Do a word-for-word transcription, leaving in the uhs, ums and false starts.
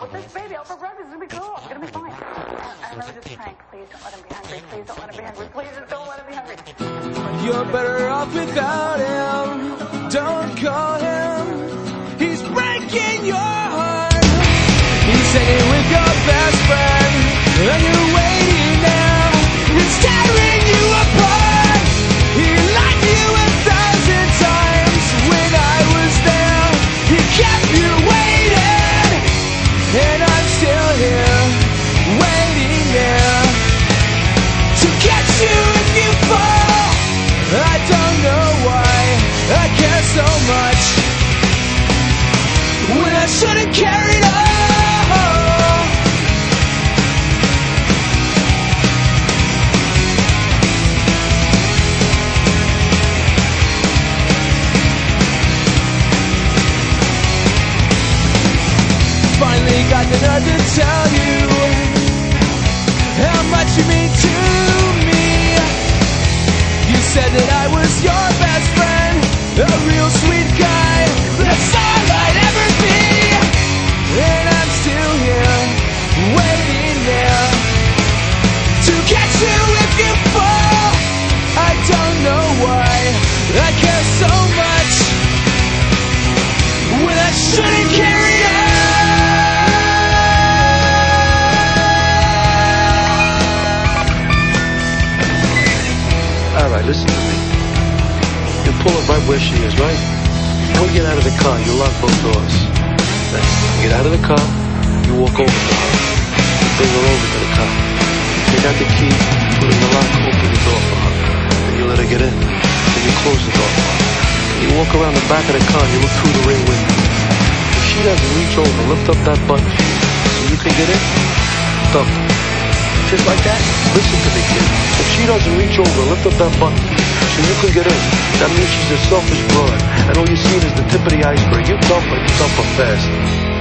with this baby out for breakfast. It's gonna be cool. It's gonna be fine. And I remember just praying, please don't let him be hungry. Please don't let him be hungry. Please just don't let him be hungry. You're better off without him. Don't call him. He's breaking your heart. He's hanging with your best friend, and you're waiting there. It's tearing you apart. He lied to you a thousand times when I was there. He kept you waiting, and I'm still here, waiting there to catch you if you fall. I don't know why I care so much when I shouldn't care at all. Finally got the nerve to tell you how much you mean to me. You said that I was your best friend, a real sweet guy. That's all I'd ever be. And I'm still here, waiting there to catch you if you fall. I don't know why I care so much when I shouldn't care at all. Alright, listen to me. You pull her right where she is, right? When you get out of the car, you lock both doors. Then you get out of the car, you walk over to her. You bring her over to the car. Take out the key, put it in the lock, open the door for her. Then you let her get in. Then you close the door for her. Then you walk around the back of the car and you look through the rear window. If she doesn't reach over, lift up that button for you so you can get in, dump her. Just like that. Listen to me, kid. If she doesn't reach over, lift up that button so you can get in. That means she's a selfish broad, and all you see is the tip of the iceberg. You dump her, you dump her fast.